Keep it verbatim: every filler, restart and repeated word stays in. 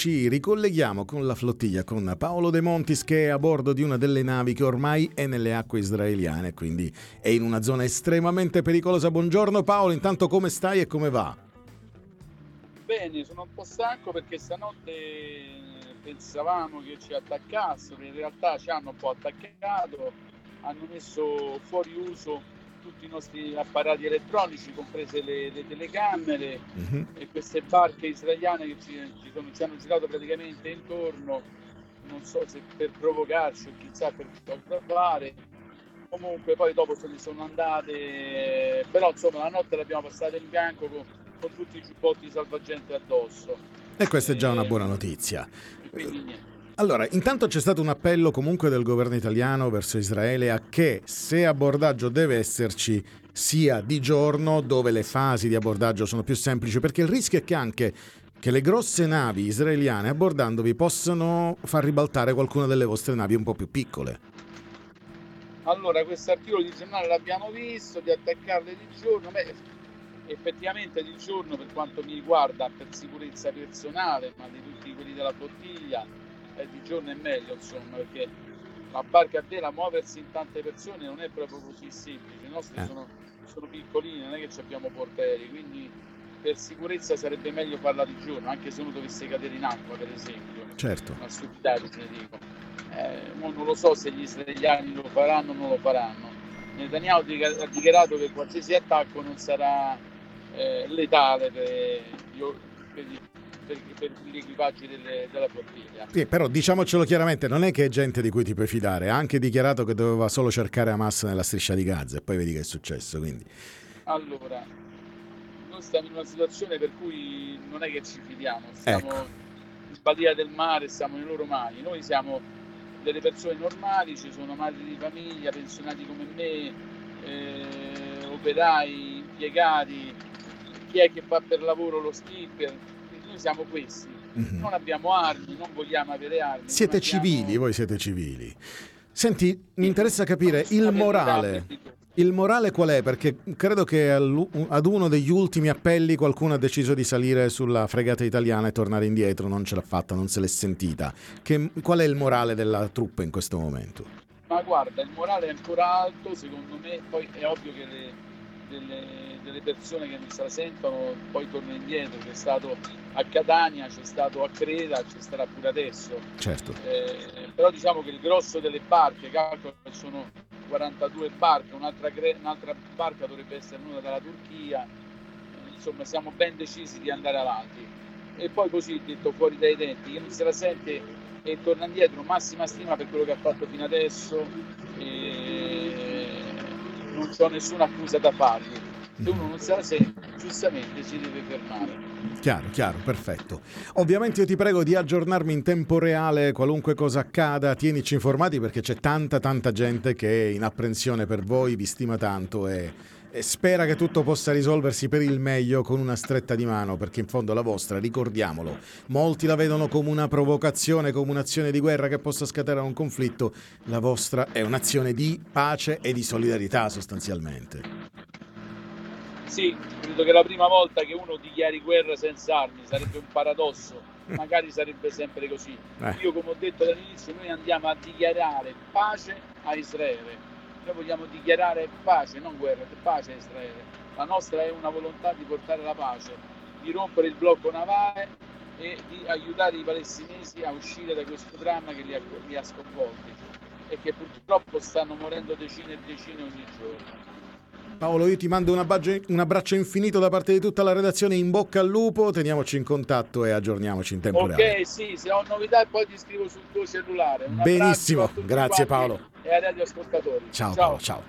ci ricolleghiamo con la flottiglia, con Paolo De Montis, che è a bordo di una delle navi che ormai è nelle acque israeliane, quindi è in una zona estremamente pericolosa. Buongiorno Paolo, intanto come stai e come va? Bene, sono un po' stanco perché stanotte pensavamo che ci attaccassero, in realtà ci hanno un po' attaccato, hanno messo fuori uso tutti i nostri apparati elettronici, comprese le, le telecamere, uh-huh. e queste barche israeliane che ci, ci, sono, ci hanno girato praticamente intorno, non so se per provocarci o chissà per fare. Comunque poi dopo se ne sono andate, però insomma la notte l'abbiamo passata in bianco con, con tutti i giubbotti salvagente addosso. E questa è già una buona notizia. Quindi niente. Allora, intanto c'è stato un appello comunque del governo italiano verso Israele a che, se abbordaggio deve esserci, sia di giorno, dove le fasi di abbordaggio sono più semplici, perché il rischio è che anche che le grosse navi israeliane abbordandovi possano far ribaltare qualcuna delle vostre navi un po' più piccole. Allora, questo articolo di giornale l'abbiamo visto, di attaccarle di giorno. Beh, effettivamente di giorno, per quanto mi riguarda, per sicurezza personale, ma di tutti quelli della flottiglia, eh, di giorno è meglio, insomma, perché la barca a vela, muoversi in tante persone non è proprio così semplice. I nostri eh. sono, sono piccolini, non è che abbiamo portaerei, quindi per sicurezza sarebbe meglio farla di giorno, anche se uno dovesse cadere in acqua, per esempio. Certo. Una stupidaggine, dico. Eh, non lo so se gli israeliani lo faranno o non lo faranno. Netanyahu ha dichiarato che qualsiasi attacco non sarà eh, letale per, per, per, per gli equipaggi delle, della flottiglia. Sì, però diciamocelo chiaramente, non è che è gente di cui ti puoi fidare. Ha anche dichiarato che doveva solo cercare Hamas nella striscia di Gaza e poi vedi che è successo. Quindi. Allora, noi stiamo in una situazione per cui non è che ci fidiamo, stiamo ecco. in balia del mare, stiamo nei loro mani. Noi siamo delle persone normali, ci sono madri di famiglia, pensionati come me, eh, operai, impiegati, chi è che fa per lavoro lo skipper. Noi siamo questi, mm-hmm. non abbiamo armi, non vogliamo avere armi. Siete abbiamo... civili, voi siete civili. Senti, mi interessa capire il morale. Il morale qual è? Perché credo che ad uno degli ultimi appelli qualcuno ha deciso di salire sulla fregata italiana e tornare indietro, non ce l'ha fatta, non se l'è sentita. Che, qual è il morale della truppa in questo momento? Ma guarda, il morale è ancora alto, secondo me, poi è ovvio che le, delle, delle persone che non se la sentono poi tornano indietro, c'è stato a Catania, c'è stato a Creta, ci sarà pure adesso. Certo. Eh, però diciamo che il grosso delle barche, calcolo che sono quarantadue barche, un'altra, un'altra barca dovrebbe essere venuta dalla Turchia, eh, insomma siamo ben decisi di andare avanti. E poi così, detto fuori dai denti, chi non se la sente e torna indietro, massima stima per quello che ha fatto fino adesso, e non c'ho nessuna accusa da fargli. Se uno non se la sente, giustamente si deve fermare. Chiaro, chiaro, perfetto. Ovviamente io ti prego di aggiornarmi in tempo reale, qualunque cosa accada, tienici informati perché c'è tanta tanta gente che è in apprensione per voi, vi stima tanto e, e spera che tutto possa risolversi per il meglio con una stretta di mano, perché in fondo la vostra, ricordiamolo, molti la vedono come una provocazione, come un'azione di guerra che possa scatenare un conflitto, la vostra è un'azione di pace e di solidarietà sostanzialmente. Sì, credo che la prima volta che uno dichiari guerra senza armi sarebbe un paradosso, magari sarebbe sempre così. Eh. Io, come ho detto dall'inizio, noi andiamo a dichiarare pace a Israele. Noi vogliamo dichiarare pace, non guerra, pace a Israele. La nostra è una volontà di portare la pace, di rompere il blocco navale e di aiutare i palestinesi a uscire da questo dramma che li ha, li ha sconvolti e che purtroppo stanno morendo decine e decine ogni giorno. Paolo, io ti mando un abbraccio, un abbraccio infinito da parte di tutta la redazione, in bocca al lupo, teniamoci in contatto e aggiorniamoci in tempo okay, reale. Ok, sì, se ho novità poi ti scrivo sul tuo cellulare. Un benissimo, grazie Paolo. E ai radioascoltatori. Ciao, ciao. Paolo, ciao.